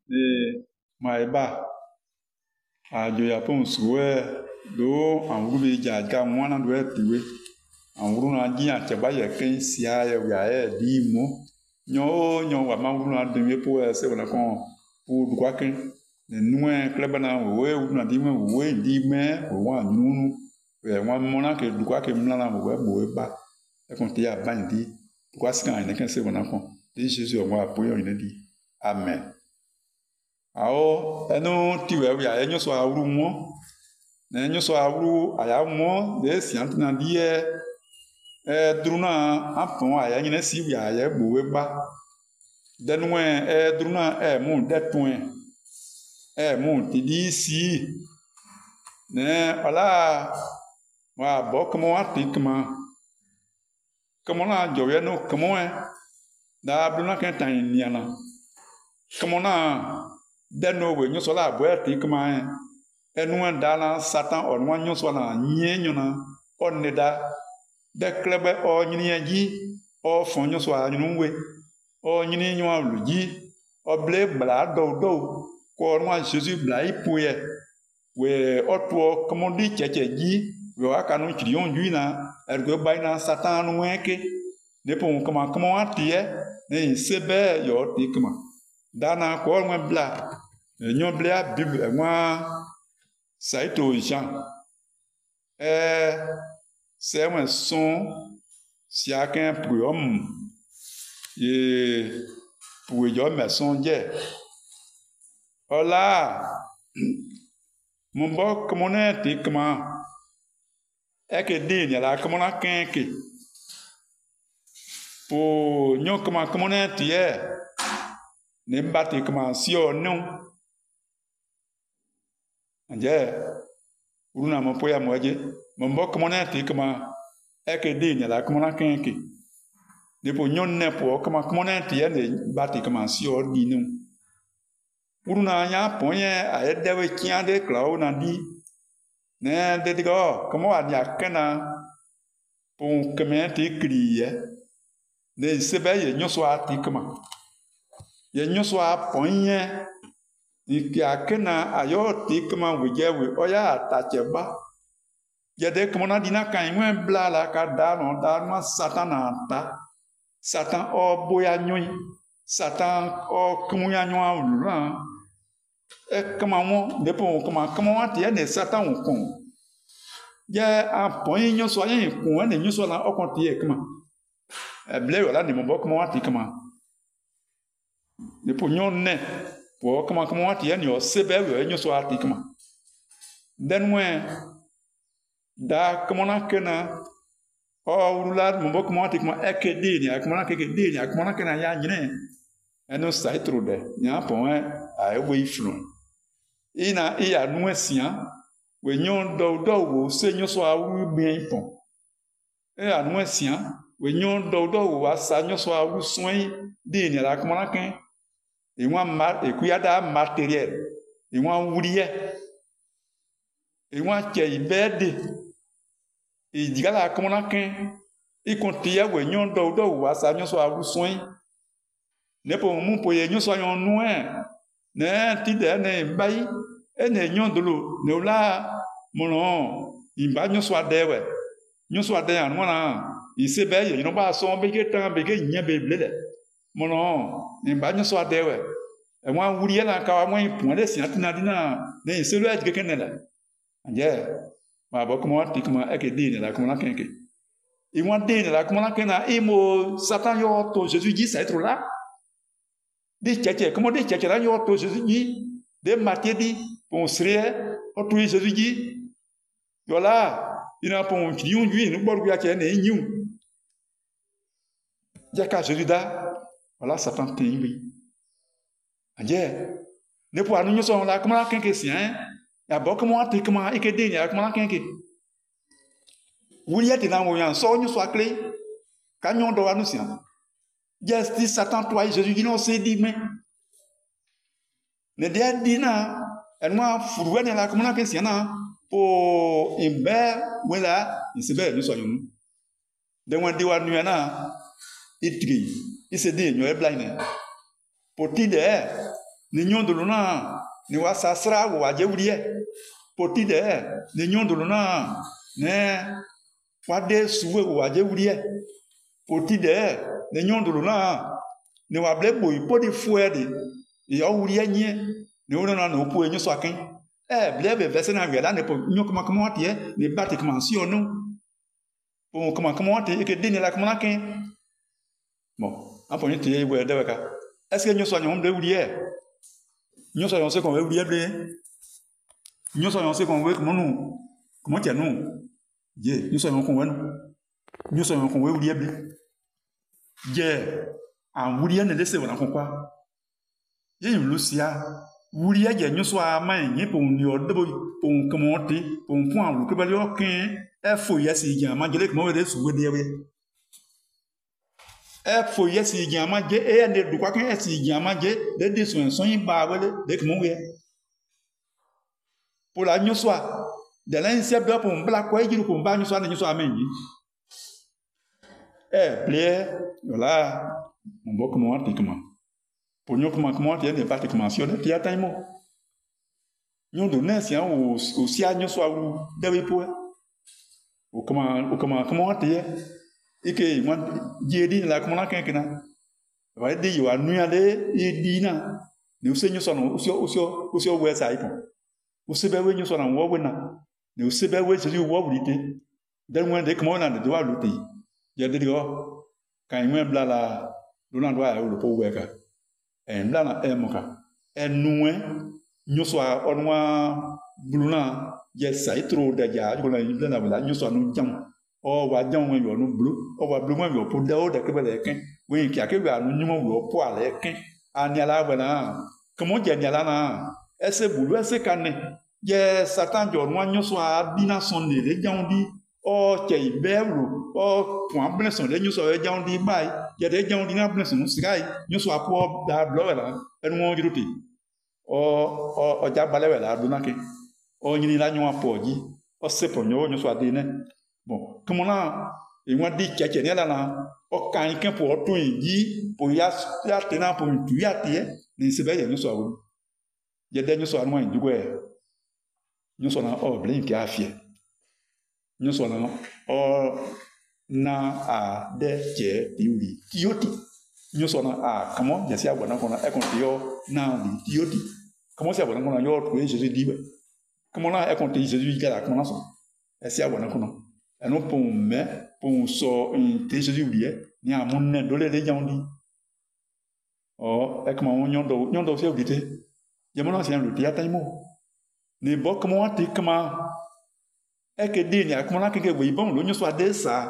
de Maeba a joya pon suwe do an wuri jaga mwana do epiwe an wuri na ji an cheba ye ken sia ye ya e di mo nyo wa ma wuri na de me po se wona kon o du kwa ken ne nuwe kleba na we wuri na di me we di me o wa nunu we wa mona ke du kwa ke mla na we bo e ba e kon ti ya ban di du kwa skan ne ken se wona kon de Jesus o wa apoyo ine di amen. Ao eno tiwe ya enyo so awuru mo na enyo so awuru aya mo de siant na die druna apon aya nyina si ya ya gbowe ba denwe druna mu detun mu tidi si ne ala wa bo komo atikma komo na jowe no komo da druna kan tan niana komo na deno we nyo so la bo ati kama enu dala satan onwa nyo so na nyenyo na oneda de klebe o nyini ji o fon nyo so anyunu we o nyini nyo aluji o ble bla do ko onwa Jesus bla ipuye we oto komodi cheche ji we aka no chiri onju na ergo bai na satan no weke ne pon kama ati ne sebe yo ti kama dana ko onwa bla nyon bla bible moi saito Jean c'est un son si a qu'un priom et pour yo me son je hola mon bo comme on est comment est que dit la comme on a qu'un que pour nyon comment on est hier ne battre comment si on non anje uruna mo ya moje mo mbok mo na ti kama ekedi nya la kama na kenke ne po nyon ne po kama na ti ya ne bati kama si o di nu uruna nya ponye a edewe kia de klau na di ne de digo kama wa nya kana po kama ti kriye ne sebe ye nyoso ati kama ye nyoso a ponye ikia kena ayo ti kama wejewe oya tacheba yede kama na dina kan mwe bla la ka da no da ma satan ta satan o boya nyoy satan o kumuya nyoa ulura kama mo depo kama ati ne satan o kon ye a pon nyo so yen kun ne nyo so la o kon ti e kama ble yo la ni mo bo kama ati kama depo nyo ne po kama ati ya ni o sebe we nyo so ati kama den we da kama na kena o urula mo kama ati kama ekedi ni kama na kedi ni kama na kena ya nyine eno sai trude nya po a we ifrun ina iya nu asia we nyon do wo se nyo so awu bien pon anu asia we nyon do wo asa nyo so awu soin di ni la kama na ken ekuyada matériel wuriye che ibede digala komona ken ikontia we nyon do wa sa nyon so arusun ne po mu po ye nyon so yon nu ne ti de ne bai ene nyon dolo ne la mono imba nyon so adewe nyon so ade anu na isebe ye no ba so be ke tan be ke nya be blede mono imba nyon so adewe wa wuriye la ka wa mo ipon de sian tina dina ne selo a dike ne la anje ma bo komo ati kuma ekedi ne la komo na kenke i wa de ne la komo na kena imo satan yo to Jesus dit ça être là de cheche komo de cheche la yo to Jesus dit de matie di pon srie o to Jesus dit yo la ina pon kiun yu no borgu ya che ne nyu jaka Jesus da voilà satan tin bi anje ne po anu nyoso la kama kenke sian ya bo kama ati kama ikede ya kama kenke wuri ati na wo yan so nyoso akle ka nyon do anu sian just satan toi Jesus non c'est dit mais ne dia dina enwa furuwe ne la kama kenke sian na po imbe wela isebe nyoso yonu de wan diwa nu na itri ise de nyo e blind poti de ni nyondolo na ni wasasra wa jewurie poti de ni nyondolo na ne wade suwe wa jewurie poti de ni nyondolo na ni wa blebo ipodi fuede yo wurie nye ni wona na opu enyo so akin blebe verse na wi la ne po nyokoma kama tie ni bati kama si onu po kama tie ke dini la kama kin bon apo ni tie we de weka est-ce que nyo so nyom de wurie nyo so yon se kon we wurie ble nyo so yon se kon we comment tie nous je nyo so yon kon we nyo so yon kon we wurie ble je an wurie ne lese wona kon kwa ye yim lucia wurie je nyo so ama yin po ni odebo po comment tie po point lu ke ba le okin fo yesi jan ma jele ko we de suwe de we fo yesi jan ma je ne du kwa kan yesi jan ma je de son yin ba we de ko we pour la nyo so de la inse be po mbla ko ejiru ko mba nyo so na nyo so amen yi ple voilà on va comment tie comment pour nyo comment tie ne pas te mention de tie taimo nyo do na sia o sia nyo so awu de we po o comment tie ike mo jedi la comment kan kana va de yo anu ya de di na ne o se nyo so no o se we sa ipo o se be we nyo so na wo we na ne o se be we se wo wurite den wen de comment na de wa luti ya de go kan wen bla la do na do ya o lo po we ka bla na mo ka enu nyo so onwa bluna ye sai tro da ja ko na bla na bla nyo so anu jam o wa jam wen yo no blu o wa blu wen yo po da o da ke bele ken wen ki ake wa no nyumo wo po ale ken ani ala bana comment je ni ala na ese bulu ese kane ye satan jo no nyo so abina son ne le jam di o che ibelu o point blesson le nyo so e jam di bai ye de jam di na blesson sigai nyo so apo da blo la enu won jiruti o jabale wela duna ke o nyini la nyo apo ji o se po nyo so ade ne bon comment na e won di cheche ne la na o kan ken po tun yi po ya tena po tu ya tie ni se be ye nyo so awu ye de nyo so anu an jugo e nyo so na o blink ya fie nyo so na o na a de che diuri tioti nyo so na a comment je sia bona kona e kon tio na di tioti comment sia bona kona yo to Jésus di be comment na e kon ti Jésus ga la kona so e sia bona kona e no pon me pon so in te Jésus di ni a mon ne do le jandi o e comment on nyondo sia udite je mo na sia lu ti ataimo ni bo comment ti comment e ke di ni a comment na ke we bon lo nyo so ade sa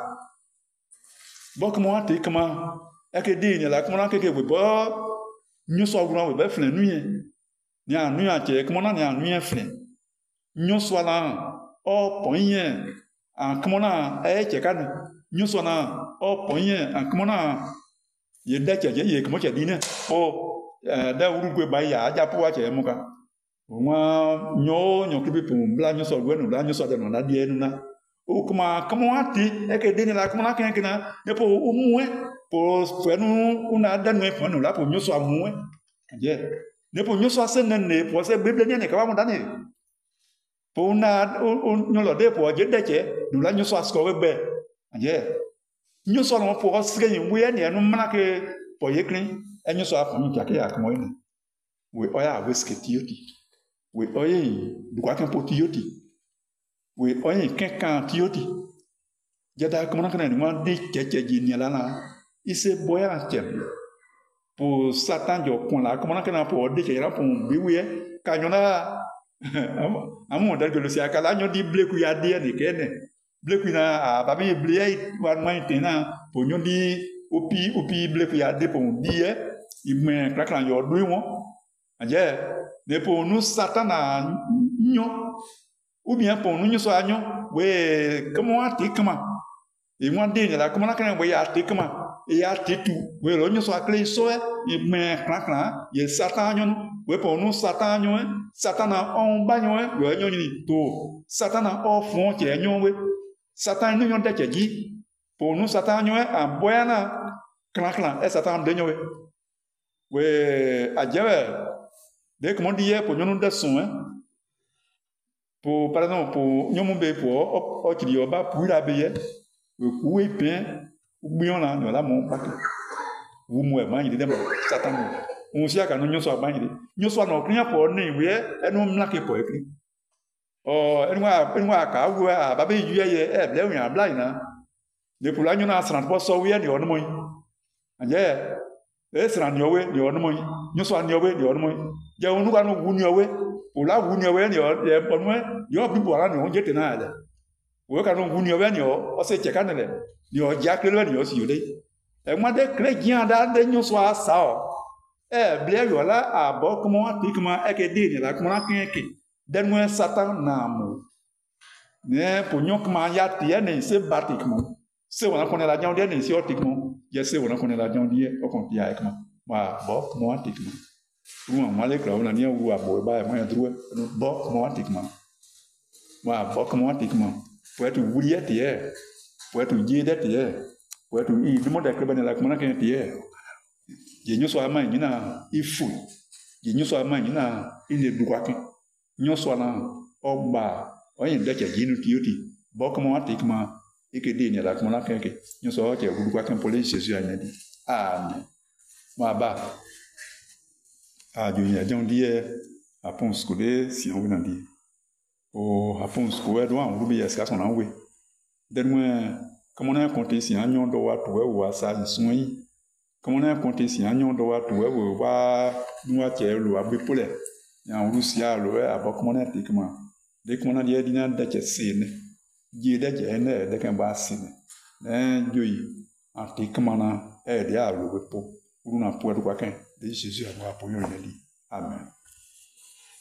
bo comment ti comment eke di ni la comment que we bo nyo so agura we be flen nuye ni anu ya che comment na ni anu ya flen nyo so la o ponye an comment na e che kan nyo so na o ponye an comment na ye da che ye comment che di ne o da urugwe ba ya aja po wa che mu ka wa nyo kibi pum bla nyo so gwe no bla nyo so de no na die nu na o comment ati eke di ni la comment na ken na ne po o muwe po fenu una danwe fenu la po nyoso amu je ne po nyoso asene ne po se bible ne ka ba mo dani po una nyolo de po je deche du la nyoso asko we be je nyoso no po se yin we ne no mana ke po ye krin nyoso apo mi ka ke ya ko ina we oya we sketioti we oye du kwa kan po tioti we oye kan tioti je da ko na kan ni ma de cheche ji ni la na ise boya chebe po satan jo kon la comment na po de che ra po biwe ka nyona amu da gelo sia kala nyo di bleku ya de ni kene bleku na ba bi ble wa ma tena po nyo di opi bleku ya de po di ime krakra yo du won aje de po nu satan na nyo ou bien po nu nyo so anyo we comment ati comment e mo de ni la comment na kan we ya ati comment e ya titu we lo nyo so akle so e me krakra ye satan nyo we po nu satan nyo satan na on ba nyo we nyo ni to satan na o fun che nyo we satan nyo de che ji po nu satan nyo a boyana krakra e satan de nyo we ajewe Dès comment dire pour nous de son, hein? Pour, par exemple, pour nous pour tu dis, pour la payer, ou est bien, ou bien là, nous là, mon paquet. Vous m'ouvrez, il est Satan. On sait qu'à nous sommes bannis. Nous sommes en client pour nous, oui, et nous m'laquer pour écrire. Oh, et moi, car vous avez babé, il y a bien un blind, hein. Depuis là, nous avons pas sauvé, nous avons moins. Yeah. C'est un nouveau, nous avons moins. Nous sommes nouveau, nous avons moins. Il y a un nouveau nouveau. Pour là, vous nouveau, nous avons moins. Nous avons plus pour là, nous avons jeté nada. Vous avez un nouveau, nous avons, c'est checké, nous avons jacké le, nous avons aussi. Et moi, dès que les gens d'Inde, nous sommes ça. Bien, voilà, à bord, comment, est-ce que dit, là, comment, donne-moi Satan, n'amour. Mais pour nous, comment y a t c'est bâtiment. C'est on a qu'on est la viande, c'est automatiquement. Je sais, on a qu'on est la viande, au compte avec moi. Moi, bon, moi, automatiquement. Moi, les clowns, on a dit, ou à boire, moi, un trou, bon, moi, automatiquement. Moi, bon, moi, automatiquement. Pour être oublié, pour être oublié, pour être oublié, le monde est que ben la commande qui est il n'y a pas de main, il faut. Il n'y a pas de main, il est droit. Il n'y a pas de main, au bas. On y a des gens qui ont bon, comment automatiquement. Et que des la commande qui est il n'y a pas de droit qu'un police Jésus a dit. Amen. Moi, bah. Ah, Dieu, il y a des gens qui à Pont Scolaire, si on veut en dire. Oh, à Pont Scolaire, on veut bien ce qu'on a envoyé. Donne-moi, comment on a compté si un yon doit trouver ou à ça, ils sont y. Comment on a compté si un yon doit trouver ou à nous à tirer le abipolé. Il y a un roussia, le à bas comment on a dit comment. Dès qu'on a dit, il y a des scènes. Il y a des scènes, des scènes. Dieu, en dit comment on a aidé à le repos. Pour nous, pour quoi qu'un, de Jésus à moi, pour nous, Amen.